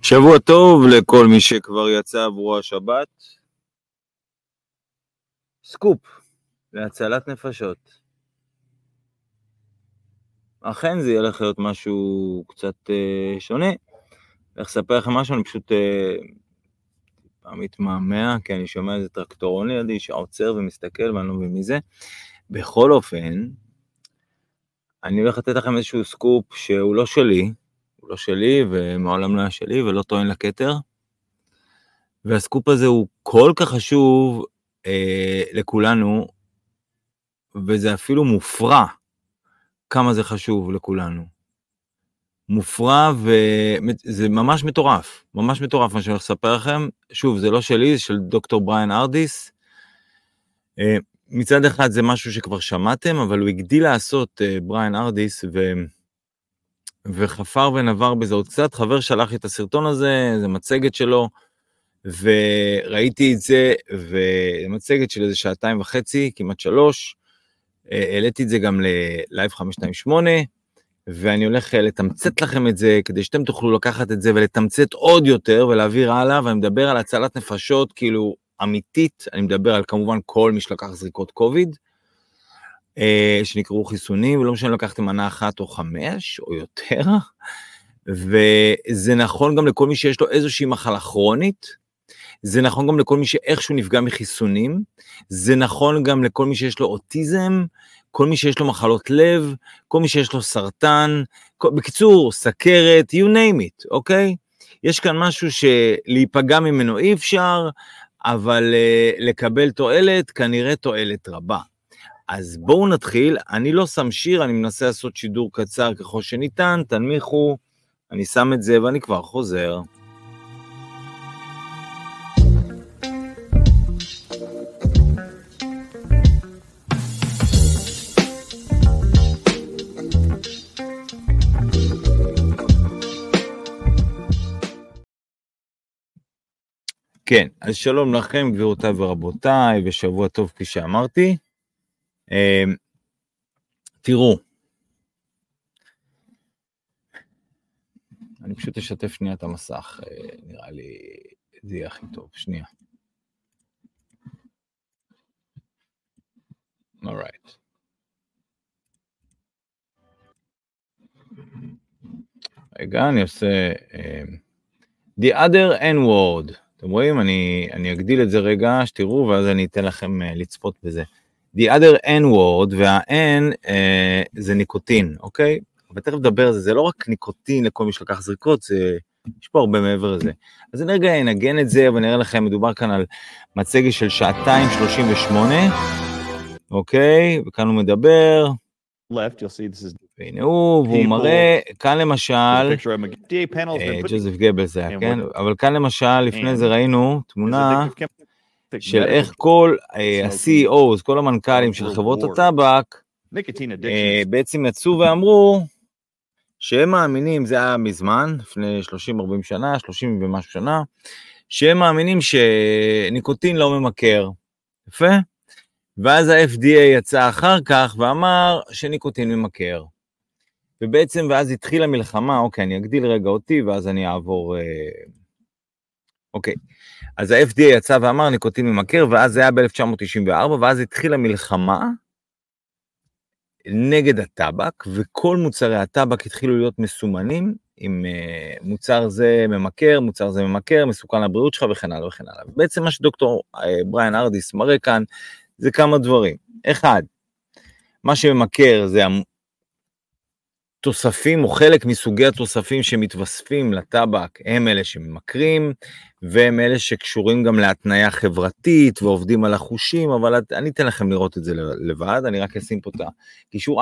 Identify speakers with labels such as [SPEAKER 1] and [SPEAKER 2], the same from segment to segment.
[SPEAKER 1] שבוע טוב לכל מי שכבר יצא עבורו השבת. סקופ להצלת נפשות. אכן זה ילך להיות משהו קצת שונה. איך אספר לכם משהו, אני פשוט מתמהמה, כי אני שומע איזה טרקטורון לידי שעוצר ומסתכל ואני לא מבין מי זה. בכל אופן, אני הולך לתת לכם איזשהו סקופ שהוא לא שלי, הוא לא שלי ומעולם לא היה שלי ולא טוען לכתר. והסקופ הזה הוא כל כך חשוב לכולנו, וזה אפילו מופרע כמה זה חשוב לכולנו. מופרע וזה ממש מטורף, ממש מטורף מה שאני הולך לספר לכם. שוב, זה לא שלי, זה של דוקטור בריאן ארדיס. מצד אחד זה משהו שכבר שמעתם, אבל הוא הגדיל לעשות בריאן ארדיס וחפר ונבר בזה עוד קצת. חבר שלח את הסרטון הזה, זה מצגת שלו, וראיתי את זה, ומצגת של איזה 2.5, כמעט 3, העליתי את זה גם ללייב 528, ואני הולך לתמצת לכם את זה, כדי שאתם תוכלו לקחת את זה ולתמצת עוד יותר, ולהעביר הלאה, ואני מדבר על הצלת נפשות, כאילו אמיתית, אני מדבר על כמובן כל מי שלקח זריקות קוביד, שנקראו חיסונים, ולא משנה לקחתם מנה 1 או 5 או יותר, וזה נכון גם לכל מי שיש לו איזושהי מחלה כרונית, זה נכון גם לכל מי שאיכשהו נפגע מחיסונים, זה נכון גם לכל מי שיש לו אוטיזם, כל מי שיש לו מחלות לב, כל מי שיש לו סרטן, בקיצור, סכרת, you name it, אוקיי? יש כאן משהו שלהיפגע ממנו אי אפשר, אבל לקבל תועלת, כנראה תועלת רבה. אז בואו נתחיל, אני לא שם שיר, אני מנסה לעשות שידור קצר ככל שניתן, תנמיכו, אני שם את זה ואני כבר חוזר. כן, אז שלום לכם גבירותיי ורבותיי, ושבוע טוב כפי שאמרתי. תראו, אני פשוט אשתף שנייה את המסך, נראה לי זה יהיה הכי טוב, שנייה. Alright. רגע, אני עושה the other N-word. אתם רואים? אני אגדיל את זה רגע, שתראו, ואז אני אתן לכם לצפות בזה. The other N-word, וה-N זה ניקוטין, אוקיי? אבל תכף לדבר על זה, זה לא רק ניקוטין לכל מי שלקח זריקות, יש פה הרבה מעבר לזה. אז אני רגע אנגן את זה, ונראה לכם, מדובר כאן על מצגת של 2:38, אוקיי? וכאן הוא מדבר.
[SPEAKER 2] Left, you'll see this is
[SPEAKER 1] והנה והוא מראה, כאן למשל, ג'וזף גבלס זה היה, כן? אבל כאן למשל, לפני זה ראינו תמונה של איך כל ה-CEOs, כל המנכ"לים של חברות הטבק, בעצם יצאו ואמרו, שהם מאמינים, זה היה מזמן, לפני 30-40 שנה, 30 ומשהו שנה, שהם מאמינים שניקוטין לא ממכר. יפה? ואז ה-FDA יצא אחר כך ואמר שניקוטין ממכר. ובעצם, ואז התחילה מלחמה, אוקיי, אני אגדיל רגע אותי, ואז אני אעבור, אוקיי. אז ה-FDA יצא ואמר ניקוטין ממכר, ואז זה היה ב-1994, ואז התחילה מלחמה נגד הטבק, וכל מוצרי הטבק התחילו להיות מסומנים, עם מוצר זה ממכר, מוצר זה ממכר, מסוכן לבריאות שלך וכן הלאה וכן הלאה. בעצם מה שדוקטור בריאן ארדיס מראה כאן, זה כמה דברים. אחד, מה שממכר זה התוספים, או חלק מסוגי התוספים שמתווספים לטבק, הם אלה שממכרים, והם אלה שקשורים גם להתניה חברתית, ועובדים על החושים, אבל אני אתן לכם לראות את זה לבד, אני רק אשים פה את הקישור.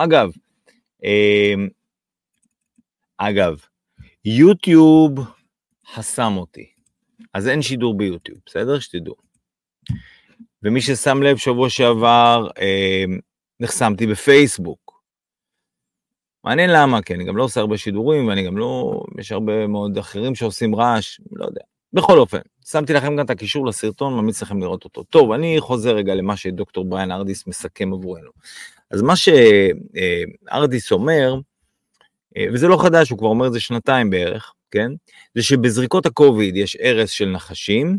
[SPEAKER 1] אגב, יוטיוב חסם אותי, אז אין שידור ביוטיוב, בסדר? שתדעו. ומי ששם לב שבוע שעבר, נחסמתי בפייסבוק. מעניין למה, כי אני גם לא עושה הרבה שידורים, ואני גם לא, יש הרבה מאוד אחרים שעושים רעש, לא יודע. בכל אופן, שמתי לכם גם את הקישור לסרטון, ממליץ לכם לראות אותו. טוב, אני חוזר רגע למה שדוקטור בריאן ארדיס מסכם עבורנו. אז מה שארדיס אומר, וזה לא חדש, הוא כבר אומר את זה שנתיים בערך, כן? זה שבזריקות הקוביד יש ערס של נחשים,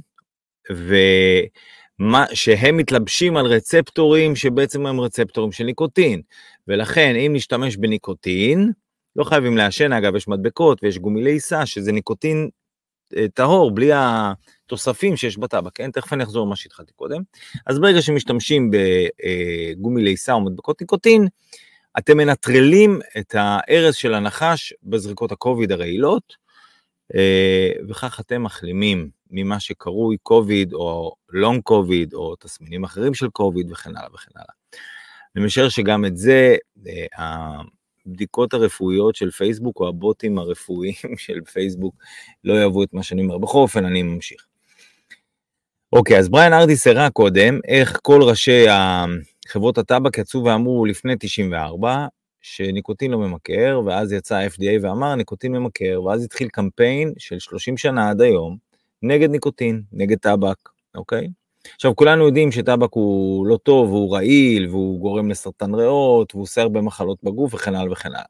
[SPEAKER 1] שהם מתלבשים על רצפטורים שבעצם הם רצפטורים של ניקוטין, ולכן אם נשתמש בניקוטין, לא חייבים לעשן, אגב יש מדבקות ויש גומי לעיסה, שזה ניקוטין טהור, בלי התוספים שיש בטבק, כן? תכף אני אחזור מה שהתחלתי קודם. אז ברגע שמשתמשים בגומי לעיסה או מדבקות ניקוטין, אתם מנטרלים את הערס של הנחש בזריקות הקוביד הרעילות, וכך אתם מחלימים ממה שקרוי קוביד או לונג קוביד או תסמינים אחרים של קוביד וכן הלאה וכן הלאה. אני משער שגם את זה, הבדיקות הרפואיות של פייסבוק או הבוטים הרפואיים של פייסבוק לא יאהבו את מה שאני אומר. בכל אופן אני ממשיך. אוקיי, אז בריאן ארדיס הראה קודם איך כל ראשי חברות הטבק יצאו ואמרו לפני 94 שניקוטין לא ממכר, ואז יצא ה-FDA ואמר ניקוטין ממכר, ואז התחיל קמפיין של 30 שנה עד היום נגד ניקוטין, נגד טבק, אוקיי? עכשיו כולנו יודעים שטבק הוא לא טוב, הוא רעיל, והוא גורם לסרטן ריאות, והוא עושה הרבה מחלות בגוף וכן הלאה וכן הלאה.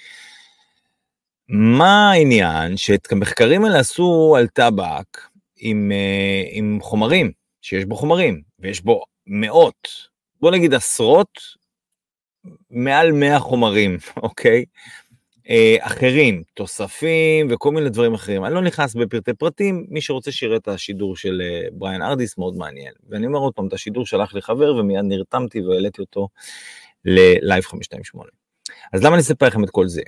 [SPEAKER 1] מה העניין? שאת המחקרים האלה עשו על טבק עם חומרים, שיש בו חומרים, ויש בו מאות, בוא נגיד עשרות, מעל 100 חומרים, אוקיי? אחרים, תוספים וכל מיני דברים אחרים. אני לא נכנס בפרטי פרטים, מי שרוצה שיראה את השידור של בריאן ארדיס מאוד מעניין. ואני אומר עוד פעם, את השידור שלח לי חבר ומיד נרתמתי והעליתי אותו ללייב 528. אז למה אני אספר לכם את כל זה?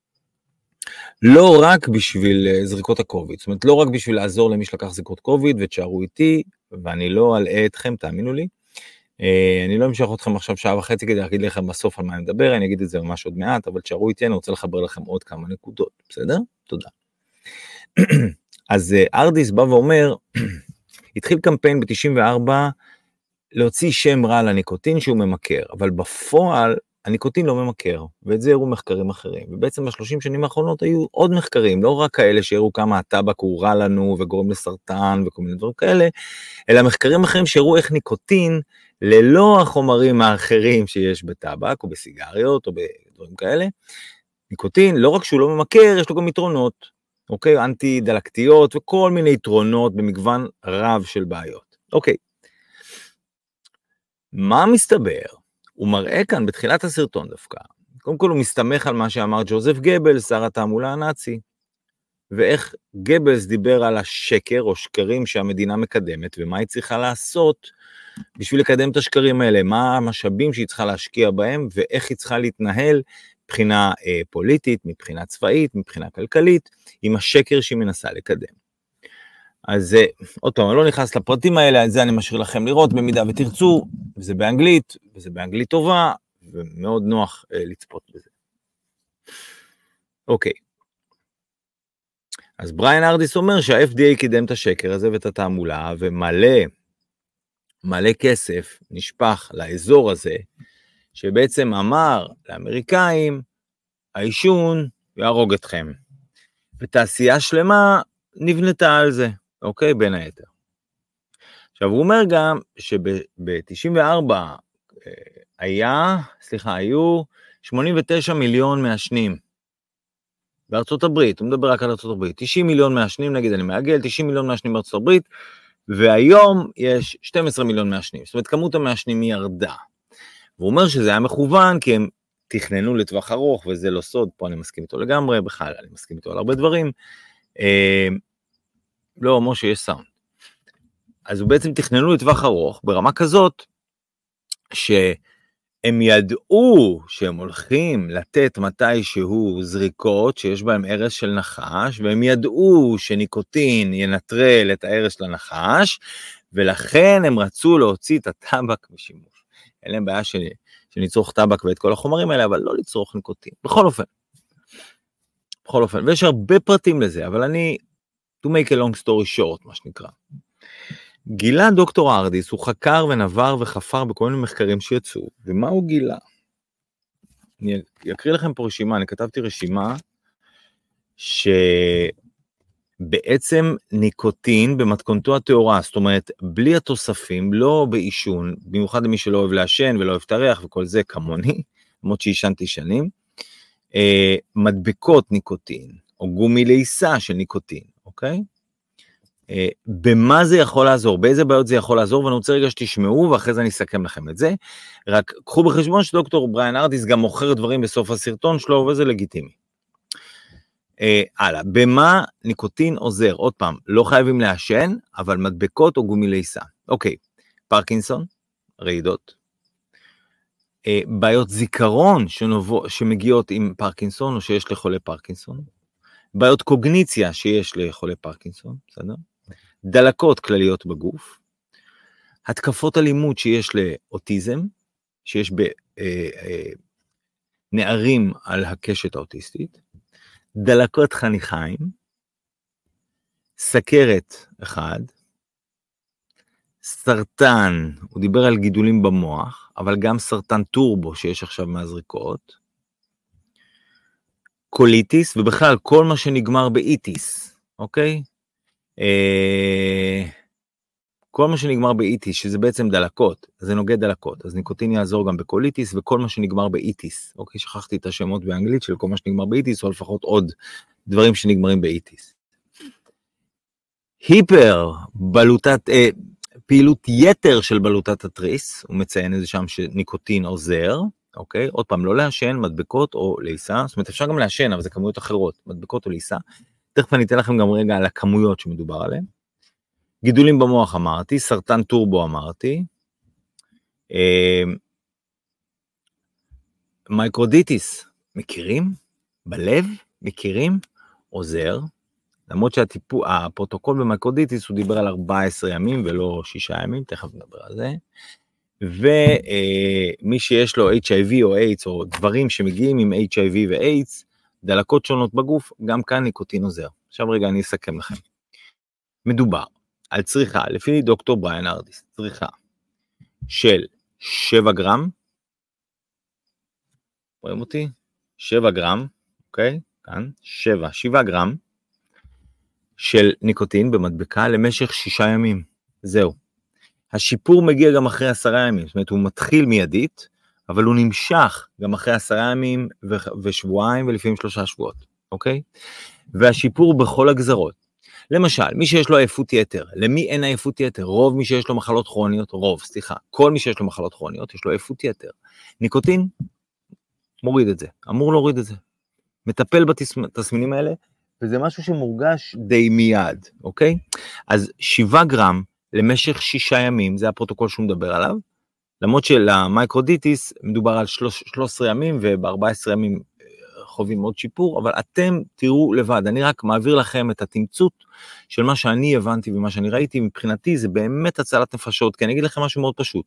[SPEAKER 1] לא רק בשביל זריקות הקוביד, זאת אומרת לא רק בשביל לעזור למי שלקח זריקות קוביד ותשארו איתי, ואני לא אלאה אתכם, תאמינו לי. אני לא אמשך אתכם עכשיו שעה וחצי כדי להגיד לכם בסוף על מה אני מדבר, אני אגיד את זה ממש עוד מעט, אבל תשארו איתי, אני רוצה לחבר לכם עוד כמה נקודות, בסדר? תודה. אז ארדיס בא ואומר, התחיל קמפיין ב-94 להוציא שם רע לניקוטין שהוא ממכר, אבל בפועל הניקוטין לא ממכר, ואת זה הראו מחקרים אחרים, ובעצם ב-30 שנים האחרונות היו עוד מחקרים, לא רק כאלה שהראו כמה הטבק הוא רע לנו וגורם לסרטן וכל מיני דברים כאלה, אלא מחקרים אחרים שהראו איך ניקוטין, ללא החומרים האחרים שיש בטבק או בסיגריות או בדברים כאלה, ניקוטין, לא רק שהוא לא ממכר, יש לו גם יתרונות, אוקיי? אנטי דלקתיות וכל מיני יתרונות במגוון רב של בעיות. אוקיי. מה מסתבר? הוא מראה כאן בתחילת הסרטון דווקא, קודם כל הוא מסתמך על מה שאמר ג'וזף גבלס, שר התעמולה הנאצי, ואיך גבלס דיבר על השקר או שקרים שהמדינה מקדמת, ומה היא צריכה לעשות בשביל לקדם את השקרים האלה, מה המשאבים שהיא צריכה להשקיע בהם, ואיך היא צריכה להתנהל מבחינה פוליטית, מבחינה צבאית, מבחינה כלכלית, עם השקר שהיא מנסה לקדם. אז עוד פעם, אני לא נכנס לפרטים האלה, את זה אני משאיר לכם לראות במידה ותרצו, וזה באנגלית, וזה באנגלית טובה, ומאוד נוח לצפות בזה. אוקיי. אז בריאן ארדיס אומר שה-FDA קידם את השקר הזה ואת התעמולה, מלא כסף נשפך לאזור הזה, שבעצם אמר לאמריקאים, העישון יהרוג אתכם. ותעשייה שלמה נבנתה על זה, אוקיי? בין היתר. עכשיו הוא אומר גם שב-94 היו 89 מיליון מעשנים בארצות הברית, הוא מדבר רק על ארצות הברית, 90 מיליון מעשנים, נגיד אני מעגל, 90 מיליון מעשנים בארצות הברית, והיום יש 12 מיליון מעשנים, זאת אומרת כמות המעשנים היא ירדה. והוא אומר שזה היה מכוון, כי הם תכננו לטווח ארוך, וזה לא סוד, פה אני מסכים איתו לגמרי, בכלל אני מסכים איתו על הרבה דברים, לא אומר שיש סאונד. אז הוא בעצם תכננו לטווח ארוך, ברמה כזאת, שהם ידעו שהם הולכים לתת מתישהו זריקות, שיש בהם ערס של נחש, והם ידעו שניקוטין ינטרל את הערס של הנחש, ולכן הם רצו להוציא את הטבק משימוש. אין להם בעיה שניצרוך טבק ואת כל החומרים האלה, אבל לא לצרוך ניקוטין. בכל אופן, ויש הרבה פרטים לזה, אבל אני, to make a long story short, מה שנקרא. גילה דוקטור ארדיס, הוא חקר ונבר וחפר בכל מיני מחקרים שיצאו, ומה הוא גילה? אני אקריא לכם פה רשימה, אני כתבתי רשימה, שבעצם ניקוטין במתכונתו הטהורה, זאת אומרת, בלי התוספים, לא בעישון, במיוחד למי שלא אוהב לעשן ולא אוהב את הריח וכל זה, כמוני, למרות שעישנתי שנים, מדבקות ניקוטין, או גומי לעיסה של ניקוטין, אוקיי? במה זה יכול לעזור? באיזה בעיות זה יכול לעזור? ואני רוצה רגע שתשמעו, ואחרי זה אני אסכם לכם את זה. רק קחו בחשבון שדוקטור בריאן ארדיס גם מוכר דברים בסוף הסרטון שלו, וזה לגיטימי. הלאה, במה ניקוטין עוזר? עוד פעם, לא חייבים לעשן, אבל מדבקות או גומי לעיסה. אוקיי, פרקינסון, רעידות, בעיות זיכרון שמגיעות עם פרקינסון, או שיש לחולי פרקינסון, בעיות קוגניציה שיש לחולי פרקינסון, בסדר? דלקות כלליות בגוף, התקפות אלימות שיש לאוטיזם, שיש בנערים על הקשת האוטיסטית, דלקות חניכיים, סכרת אחד, סרטן, הוא דיבר על גידולים במוח, אבל גם סרטן טורבו שיש עכשיו מהזריקות, קוליטיס, ובכלל כל מה שנגמר באיטיס, אוקיי? כל מה שנגמר באיטיס, שזה בעצם דלקות, זה נוגד דלקות, אז ניקוטין יעזור גם בקוליטיס, וכל מה שנגמר באיטיס, אוקיי? שכחתי את השמות באנגלית של כל מה שנגמר באיטיס, או לפחות עוד דברים שנגמרים באיטיס. היפר, פעילות יתר של בלוטת התריס, הוא מציין איזה שם שניקוטין עוזר, אוקיי? עוד פעם, לא לעשן, מדבקות או לעיסה, זאת אומרת, אפשר גם לעשן, אבל זה כמויות אחרות, מדבקות או לעיסה. תכף אני אתן לכם גם רגע על הכמויות שמדובר עליהן. גידולים במוח אמרתי, סרטן טורבו אמרתי, מייקרודיטיס, מכירים? בלב, מכירים? עוזר, למרות שהפרוטוקול במייקרודיטיס הוא דיבר על 14 ימים ולא 6 ימים, תכף נדבר על זה, ומי שיש לו HIV או AIDS או דברים שמגיעים עם HIV ו-AIDS, דלקות שונות בגוף, גם כאן ניקוטין עוזר. עכשיו רגע אני אסכם לכם. מדובר על צריכה, לפי דוקטור בריאן ארדיס, צריכה של 7 גרם, רואים אותי? 7 גרם, אוקיי? כאן, 7 גרם, של ניקוטין במדבקה למשך 6 ימים. זהו. השיפור מגיע גם אחרי 10 ימים, זאת אומרת הוא מתחיל מיידית, אבל הוא נמשך גם אחרי 10 ימים ושבועיים ולפעמים 3 שבועות, אוקיי? והשיפור בכל הגזרות. למשל, מי שיש לו עייפות יתר, למי אין עייפות יתר? רוב מי שיש לו מחלות כרוניות, כל מי שיש לו מחלות כרוניות יש לו עייפות יתר. ניקוטין מוריד את זה, אמור להוריד את זה. מטפל בתסמינים האלה, וזה משהו שמורגש די מיד, אוקיי? אז 7 גרם למשך 6 ימים, זה הפרוטוקול שהוא מדבר עליו, למרות שלמייקרודיטיס מדובר על 13 ימים, וב-14 ימים חווים עוד שיפור, אבל אתם תראו לבד, אני רק מעביר לכם את התמצות של מה שאני הבנתי ומה שאני ראיתי, מבחינתי זה באמת הצלת נפשות, כי אני אגיד לכם משהו מאוד פשוט.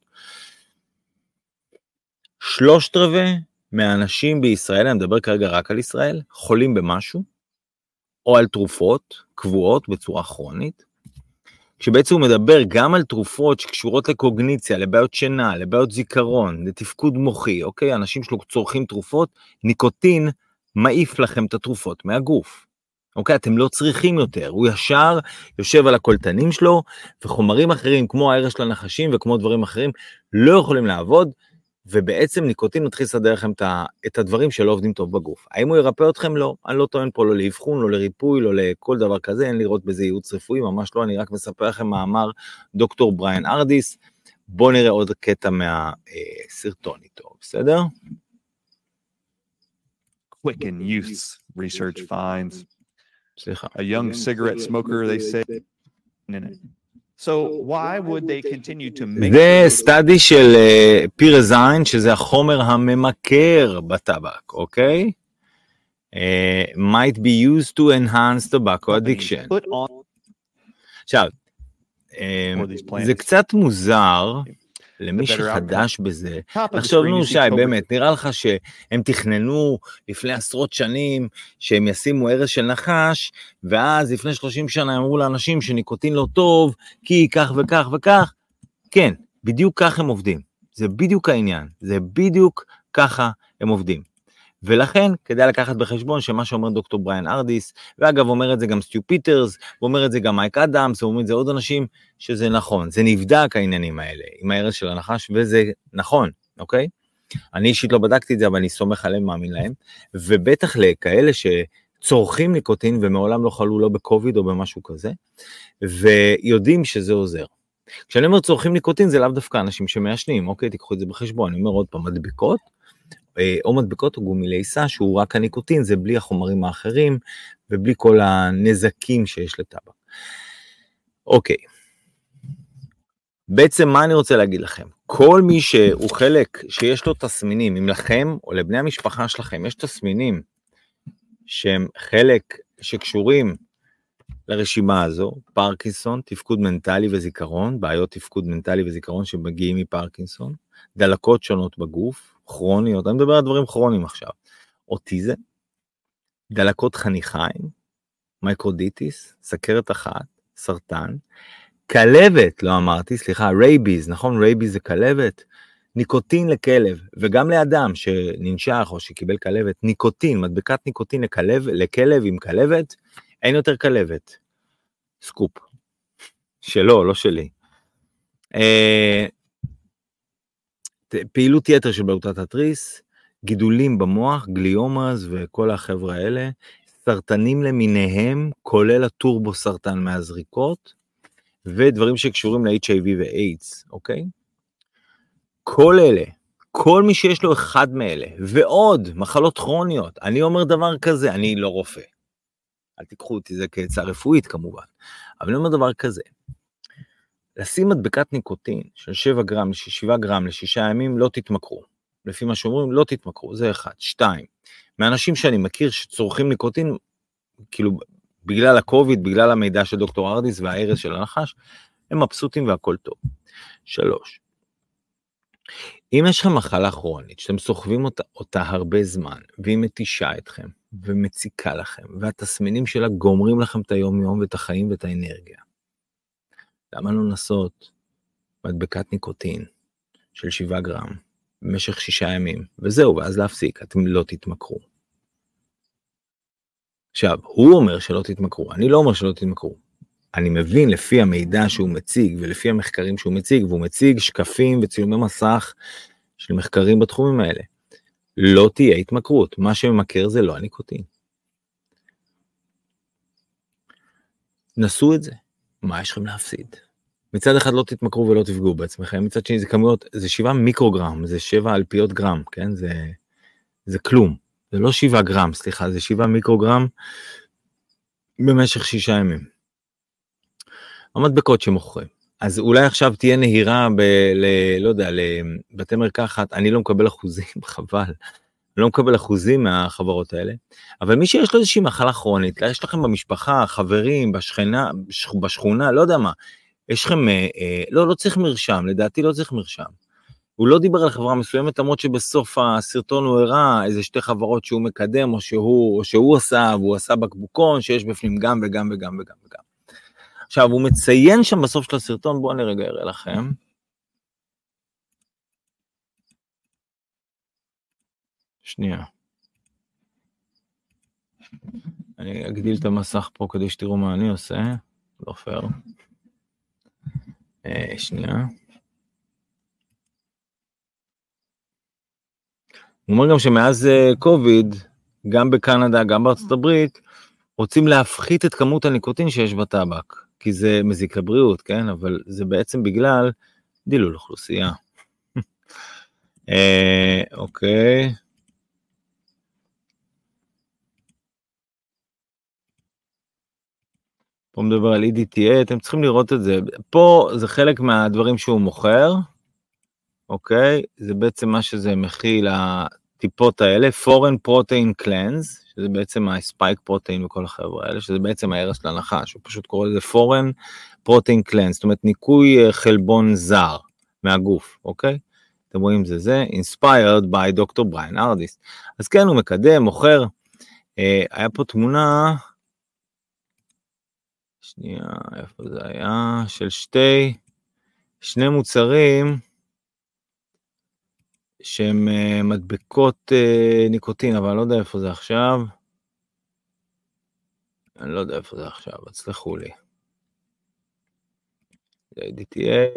[SPEAKER 1] 3/4 מהאנשים בישראל, אני מדבר כרגע רק על ישראל, חולים במשהו, או על תרופות קבועות בצורה כרונית, כשבעצם הוא מדבר גם על תרופות שקשורות לקוגניציה, לבעיות שינה, לבעיות זיכרון, לתפקוד מוחי, אוקיי? אנשים שלו צורכים תרופות, ניקוטין מעיף לכם את התרופות מהגוף. אוקיי? אתם לא צריכים יותר, הוא ישר יושב על הקולטנים שלו, וחומרים אחרים כמו הערש של הנחשים וכמו דברים אחרים לא יכולים לעבוד, ובעצם ניקוטין מתחיל לסדר לכם את הדברים שלא עובדים טוב בגוף. האם הוא ירפא אתכם? לא. אני לא טוען פה לא לאבחון, לא לריפוי, לא לכל דבר כזה, אין לראות בזה ייעוץ רפואי, ממש לא, אני רק מספר לכם מה אמר דוקטור בריאן ארדיס. בואו נראה עוד קטע מהסרטון איתו, בסדר?
[SPEAKER 2] Quicken Youth research finds
[SPEAKER 1] סליחה.
[SPEAKER 2] a young cigarette smoker, they say, in it. So why would they continue to make...
[SPEAKER 1] זה סטאדי של פירזיין, שזה החומר הממכר בטבק, אוקיי? might be used to enhance tobacco addiction. עכשיו, זה קצת מוזר למי שחדש בזה. עכשיו נו שי, באמת, נראה לך שהם תכננו לפני עשרות שנים שהם ישימו ערש של נחש, ואז לפני 30 שנה אמרו לאנשים שניקוטין לא טוב, כי כך וכך וכך. כן, בדיוק כך הם עובדים. זה בדיוק העניין. זה בדיוק ככה הם עובדים. ולכן כדאי לקחת בחשבון שמה שאומר דוקטור בריאן ארדיס, ואגב אומר את זה גם סטיו פיטרס, ואומר את זה גם מייק אדמס, ואומר את זה עוד אנשים, שזה נכון, זה נבדק העניינים האלה, עם הערש של הנחש, וזה נכון, אוקיי? אני אישית לא בדקתי את זה, אבל אני סומך עליהם, מאמין להם, ובטח לכאלה צורכים ניקוטין ומעולם לא חלו לא בקוביד או במשהו כזה, ויודעים שזה עוזר. כשאני אומר צורכים ניקוטין זה לאו דווקא אנשים שמעשנים, אוקיי, תיקחו את זה בחשבון, אני אומר עוד פעם, מדבקות, או מדבקות או גומי לעיסה, שהוא רק הניקוטין, זה בלי החומרים האחרים, ובלי כל הנזקים שיש לטבק. אוקיי. בעצם מה אני רוצה להגיד לכם? כל מי שהוא חלק שיש לו תסמינים, אם לכם או לבני המשפחה שלכם יש תסמינים שהם חלק שקשורים לרשימה הזו, פרקינסון, תפקוד מנטלי וזיכרון, בעיות תפקוד מנטלי וזיכרון שמגיעים מפרקינסון, דלקות שונות בגוף, כרוניות, אני מדבר על דברים כרוניים עכשיו, אוטיזם, דלקות חניכיים, מייקרודיטיס, סכרת אחת, סרטן, כלבת, לא אמרתי, סליחה, רייביז, נכון? רייביז זה כלבת, ניקוטין לכלב, וגם לאדם שננשך או שקיבל כלבת, ניקוטין, מדבקת ניקוטין לכלב עם כלבת, אין יותר כלבת. סקופ. שלו, לא שלי. פעילות יתר של בלוטת התריס, גידולים במוח, גליומאז וכל החבר'ה האלה, סרטנים למיניהם, כולל הטורבו סרטן מהזריקות, ודברים שקשורים ל-HIV ו-AIDS, אוקיי? כל אלה, כל מי שיש לו אחד מאלה, ועוד מחלות כרוניות, אני אומר דבר כזה, אני לא רופא. אל תיקחו אותי זה כעצה רפואית כמובן, אבל אני אומר דבר כזה, לשים מדבקת ניקוטין של 7 גרם ל-7 גרם ל6 ימים, לא תתמכרו. לפי מה שאומרים, לא תתמכרו, זה אחד. 2, מאנשים שאני מכיר שצורכים ניקוטין, כאילו בגלל הקוביד, בגלל המידע של דוקטור ארדיס והארז של הנחש, הם מבסוטים והכל טוב. 3, אם יש לכם מחלה כרונית, שאתם סוחבים אותה הרבה זמן, והיא מתישה אתכם, ומציקה לכם, והתסמינים שלה גומרים לכם את היום יום, ואת החיים ואת האנרגיה. למה לא לנסות מדבקת ניקוטין של 7 גרם, במשך 6 ימים, וזהו, ואז להפסיק, אתם לא תתמכרו. עכשיו, הוא אומר שלא תתמכרו, אני לא אומר שלא תתמכרו. אני מבין לפי המידע שהוא מציג, ולפי המחקרים שהוא מציג, והוא מציג שקפים וצילומי מסך של מחקרים בתחומים האלה. לא תהיה התמכרות, מה שממכר זה לא הניקוטין. נסו את זה, מה יש לכם להפסיד? מצד אחד לא תתמכרו ולא תפגעו בעצמכם, מצד שני זה כמויות, זה 7 מיקרוגרם, זה 7 אלפיות גרם, כן? זה כלום, זה לא 7 גרם, סליחה, זה 7 מיקרוגרם במשך 6 ימים. המדבקות שמוכרים. אז אולי עכשיו תהיה נהירה לא יודע, לבתי מרקחת, אני לא מקבל אחוזים, חבל. אני לא מקבל אחוזים מהחברות האלה, אבל מי שיש לו איזושהי מחלה כרונית, יש לכם במשפחה, חברים, בשכונה, לא יודע מה, יש לכם, לא צריך מרשם, לדעתי לא צריך מרשם. הוא לא דיבר על חברה מסוימת, למרות שבסוף הסרטון הוא הראה איזה 2 חברות שהוא מקדם, או שהוא עשה, והוא עשה בקבוקון, שיש בפנים גם וגם וגם וגם וגם. עכשיו, הוא מציין שם בסוף של הסרטון, בואו אני רגע אראה לכם. שנייה. אני אגדיל את המסך פה כדי שתראו מה אני עושה. לא פייר. שנייה. הוא אומר גם שמאז קוביד, גם בקנדה, גם בארצות הברית, רוצים להפחית את כמות הניקוטין שיש בטבק. כי זה מזיק לבריאות, כן? אבל זה בעצם בגלל דילול אוכלוסייה. אוקיי. פה מדבר על EDTA, אתם צריכים לראות את זה. פה זה חלק מהדברים שהוא מוכר, אוקיי? זה בעצם מה שזה מכיל הטיפות האלה, Foreign Protein Cleanse, שזה בעצם הספייק פרוטאין וכל החבר'ה האלה, שזה בעצם הערס של הנחש, הוא פשוט קורא לזה Foreign Protein Cleanse, זאת אומרת ניקוי חלבון זר מהגוף, אוקיי? אתם רואים זה, Inspired by Dr. Brian Ardis. אז כן, הוא מקדם, מוכר, היה פה תמונה, שנייה, איפה זה היה? של שני מוצרים, שהם מדבקות ניקוטין, אבל אני לא יודע איפה זה עכשיו. הצלחו לי. זה DTA.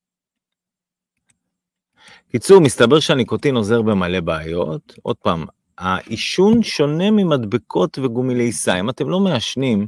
[SPEAKER 1] קיצור, מסתבר שהניקוטין עוזר במלא בעיות. עוד פעם, העישון שונה ממדבקות וגומי לעיסה, אם אתם לא מעשנים,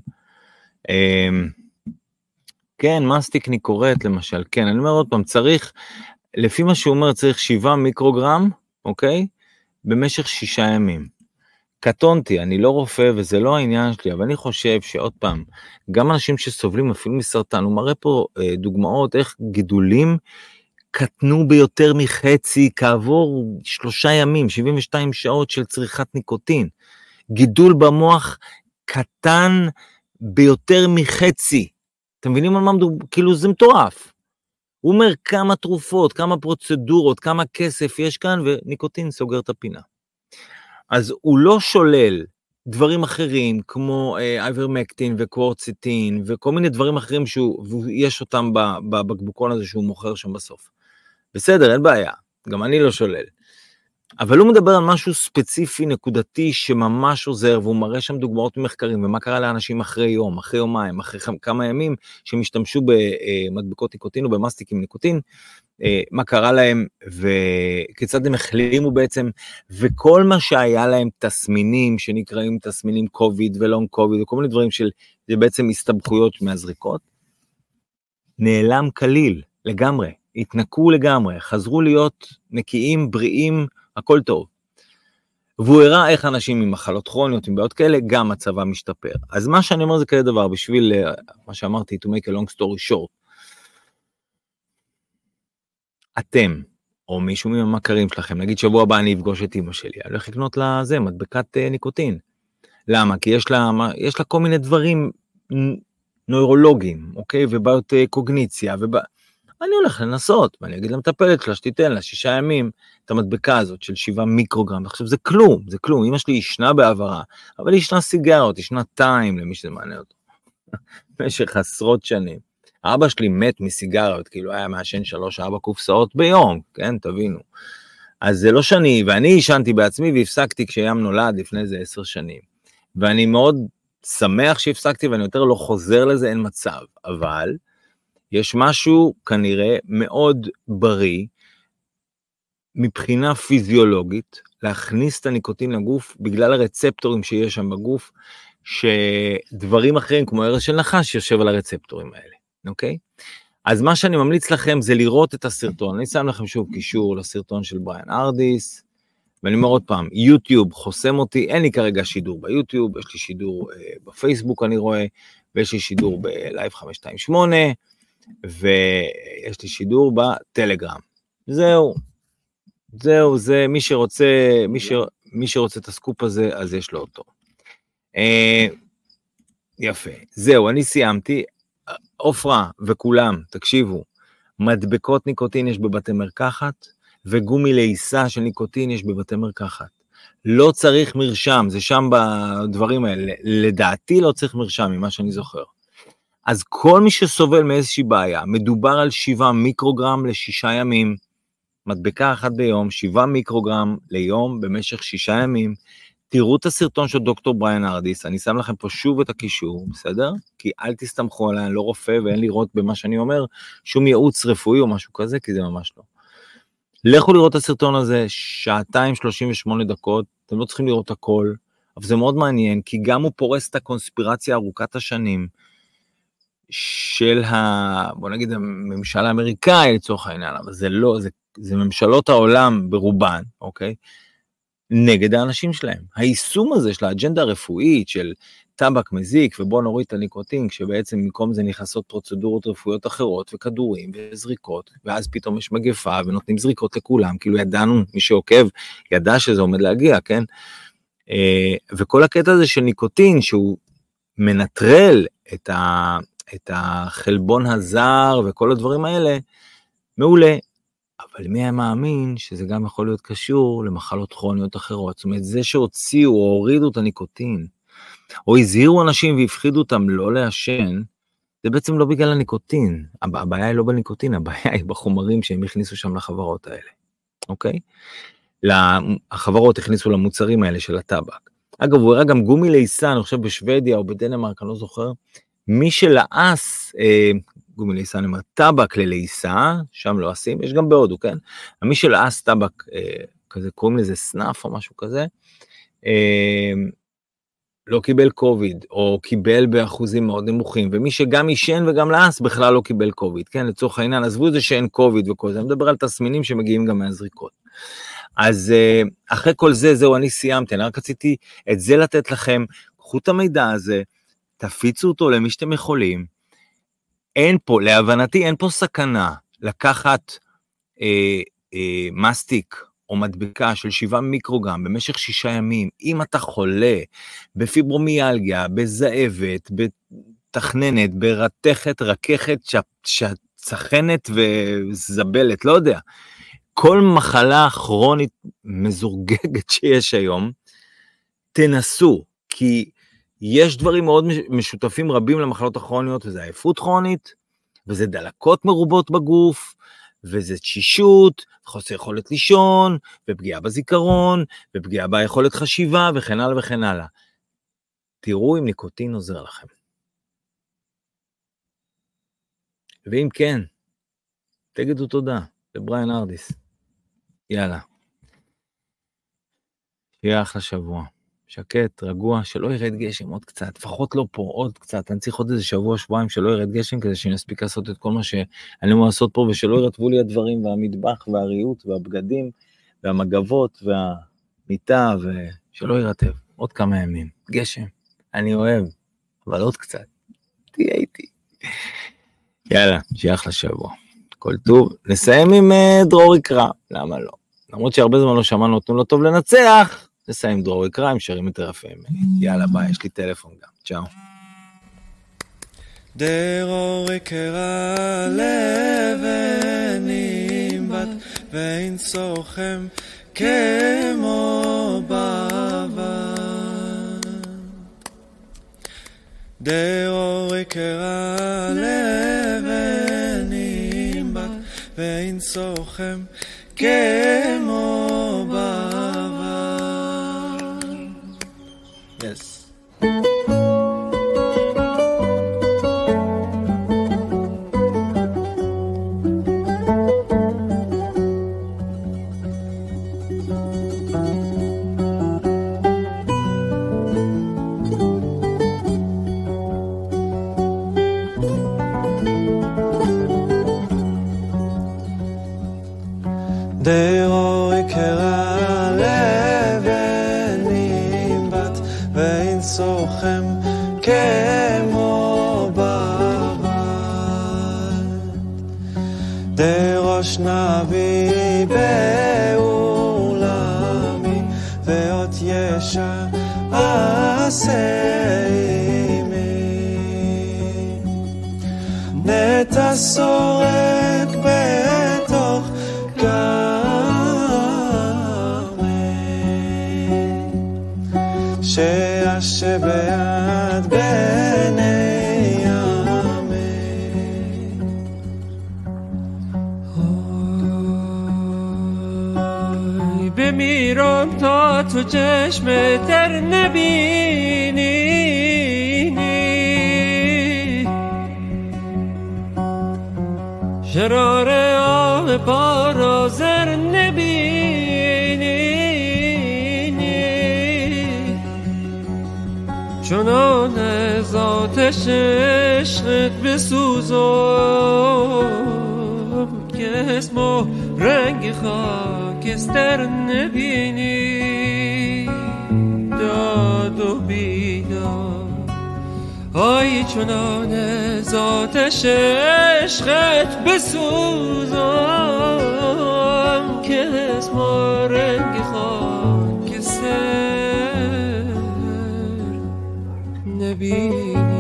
[SPEAKER 1] כן, מסטיק ניקורט למשל, כן, אני אומר עוד פעם, צריך, לפי מה שהוא אומר, צריך 7 מיקרוגרם, אוקיי? במשך 6 ימים. קטונתי, אני לא רופא וזה לא העניין שלי, אבל אני חושב שעוד פעם, גם אנשים שסובלים אפילו מסרטן, הוא מראה פה דוגמאות איך גידולים קטנו ביותר מחצי כעבור 3 ימים, 72 שעות של צריכת ניקוטין. גידול במוח קטן ביותר מחצי. אתם מבינים על מה מדובר? כאילו זה מטורף. הוא אומר כמה תרופות, כמה פרוצדורות, כמה כסף יש כאן, וניקוטין סוגר את הפינה. אז הוא לא שולל דברים אחרים, כמו אייברמקטין וקוורציטין, וכל מיני דברים אחרים שיש אותם בבקבוקון הזה שהוא מוכר שם בסוף. בסדר, אין בעיה, גם אני לא שולל. אבל הוא מדבר על משהו ספציפי, נקודתי, שממש עוזר, והוא מראה שם דוגמאות ממחקרים, ומה קרה לאנשים אחרי יום, אחרי יומיים, אחרי כמה ימים, שהם השתמשו במדבקות ניקוטין או במסטיקים ניקוטין, מה קרה להם, וכיצד הם החלימו בעצם, וכל מה שהיה להם תסמינים, שנקראים תסמינים קוביד ולונג קוביד, וכל מיני דברים של, זה בעצם הסתבכויות מהזריקות, נעלם כליל, לגמרי, התנקו לגמרי, חזרו להיות נקיים, בריאים, הכל טוב. והוא הראה איך אנשים עם מחלות כרוניות, עם בעיות כאלה, גם מצבה משתפר. אז מה שאני אומר זה כזה דבר, בשביל מה שאמרתי, to make a long story short, אתם, או מישהו מהמכרים שלכם, נגיד שבוע הבא אני אפגוש את אמא שלי, אני הולך לקנות לה זה, מדבקת ניקוטין. למה? כי יש לה כל מיני דברים נוירולוגיים, אוקיי? ובעיות קוגניציה, אני הולך לנסות, ואני אגיד למטפלת שלה, שתיתן לה 6 ימים, את המדבקה הזאת של 7 מיקרוגרם, עכשיו זה כלום, אמא שלי ישנה בעברה, אבל היא ישנה סיגרות, ישנה טיים למי שזה מעניין אותו, במשך עשרות שנים. אבא שלי מת מסיגריות, כאילו היה מעשן 3-4 קופסאות ביום, כן, תבינו. אז זה לא שאני, ואני ישנתי בעצמי והפסקתי כשים נולד לפני איזה 10 שנים, ואני מאוד שמח שהפסקתי, ואני יותר לא חוזר לזה, אין מצב, אבל יש משהו כנראה מאוד בריא, מבחינה פיזיולוגית, להכניס את הניקוטין לגוף, בגלל הרצפטורים שיש שם בגוף, שדברים אחרים, כמו הרס של נחש, יושב על הרצפטורים האלה, אוקיי? אז מה שאני ממליץ לכם, זה לראות את הסרטון, אני שם לכם שוב קישור לסרטון של בריאן ארדיס, ואני אומר עוד פעם, יוטיוב חוסם אותי, אין לי כרגע שידור ביוטיוב, יש לי שידור בפייסבוק אני רואה, ויש לי שידור בלייב 528, ויש לי שידור בטלגרם. זהו, זה מי שרוצה את הסקופ הזה, אז יש לו אותו. יפה, זהו, אני סיימתי. אופרה וכולם, תקשיבו, מדבקות ניקוטין יש בבתי מרקחת, וגומי לעיסה של ניקוטין יש בבתי מרקחת. לא צריך מרשם, זה שם בדברים האלה. לדעתי לא צריך מרשם, ממה שאני זוכר. אז כל מי שסובל מאיזושהי בעיה, מדובר על 7 מיקרוגרם ל6 ימים, מדבקה אחת ביום, 7 מיקרוגרם ליום במשך 6 ימים, תראו את הסרטון של דוקטור בריאן ארדיס, אני שם לכם פה שוב את הקישור, בסדר? כי אל תסתמכו עליי, אני לא רופא ואין לראות במה שאני אומר, שום ייעוץ רפואי או משהו כזה, כי זה ממש לא. לכו לראות את הסרטון הזה, 2:38, אתם לא צריכים לראות הכל, אבל זה מאוד מעניין, כי גם הוא פורס את הקונספירציה ארוכת השנים, של בוא נגיד, הממשל האמריקאי לצורך העניין, אבל זה לא, זה ממשלות העולם ברובן, אוקיי? נגד האנשים שלהם. היישום הזה של האג'נדה הרפואית, של טבק מזיק, ובוא נוריד את הניקוטין, שבעצם במקום זה נכנסות פרוצדורות רפואיות אחרות, וכדורים, וזריקות, ואז פתאום יש מגפה, ונותנים זריקות לכולם, כאילו ידענו, מי שעוקב, ידע שזה עומד להגיע, כן? וכל הקטע הזה של ניקוטין, שהוא מנטרל את החלבון הזר, וכל הדברים האלה, מעולה. אבל מי היה מאמין שזה גם יכול להיות קשור למחלות כרוניות אחרות? זאת אומרת, זה שהוציאו או הורידו את הניקוטין, או הזהירו אנשים והפחידו אותם לא לעשן, זה בעצם לא בגלל הניקוטין. הבעיה היא לא בניקוטין, הבעיה היא בחומרים שהם הכניסו שם לחברות האלה. אוקיי? החברות הכניסו למוצרים האלה של הטבק. אגב, הוא הראה גם גומי לעיסה, אני חושב בשוודיה או בדנמרק, אני לא זוכר, מי שלעס, גומי לעיסה, אני אומר, טבק ללעיסה, שם לא עשים, יש גם בהודו, כן? מי שלעס טבק, כזה, קוראים לזה סנאף או משהו כזה, לא קיבל קוביד, או קיבל באחוזים מאוד נמוכים, ומי שגם ישן וגם לעס בכלל לא קיבל קוביד, כן, לצורך העניין, עזבו את זה שאין קוביד וכל זה, אני מדבר על תסמינים שמגיעים גם מהזריקות. אז אחרי כל זה, זהו, אני סיימתי, אני רק רציתי את זה לתת לכם, קחו את המידע הזה, תפיצו אותו למי שאתם יכולים, אין פה, להבנתי, אין פה סכנה לקחת מסטיק, או מדבקה של 7 מיקרוגרם במשך 6 ימים, אם אתה חולה בפיברומיאלגיה, בזאבת, בתכננת, ברתכת, רככת, שצחנת וזבלת, לא יודע, כל מחלה כרונית מזורגגת שיש היום, תנסו, כי יש דברים מאוד משותפים רבים למחלות הכרוניות, וזה עייפות כרונית, וזה דלקות מרובות בגוף, וזה תשישות, חוסר יכולת לישון, ופגיעה בזיכרון, ופגיעה ביכולת חשיבה, וכן הלאה וכן הלאה. תראו אם ניקוטין עוזר לכם. ואם כן, תגידו תודה לבריאן ארדיס. יאללה. שיהיה אחלה שבוע. שקט, רגוע, שלא ירד גשם עוד קצת, לפחות לא פה, עוד קצת, אני צריך עוד איזה שבוע, שבועיים שלא ירד גשם, כדי שאני אספיק לעשות את כל מה שאני אמור לעשות פה, ושלא ירטבו לי הדברים, והמטבח, והריהוט, והבגדים, והמגבות, והמיטה, ושלא ירטב, עוד כמה ימים, גשם, אני אוהב, אבל עוד קצת, תהיה איתי. יאללה, שיהיה אחלה שבוע, כל טוב, נסיים עם דרור יקרא, למה לא? למרות שהרבה זמן לא שמענו, נותנו לו טוב לנצח, נסיים דרור יקרא, הם שרים יותר יפה ממני. יאללה, ביי, יש לי טלפון גם. צ'או.
[SPEAKER 3] דרור יקרא לבנים בת ואין סוכם כמו בעבר. דרור יקרא לבנים בת ואין סוכם כמו בעבר. Yes. דרור יקרא לבנים בת ואין סוכם כמו בבת. דרוש נביא בעולמי ואות ישע עשה עמי. נטע שורק בתוך שישב ביד בני ימי. אוי במירון تا تو چشم تر نبینی شرار آب بارازر نبینی چنان از آتش عشقت بسوزم که اسم و رنگ خاکستر نبینی. داد و بیداد آی چنان از آتش عشقت بسوزم که اسم و رنگ خاکستر نبینی.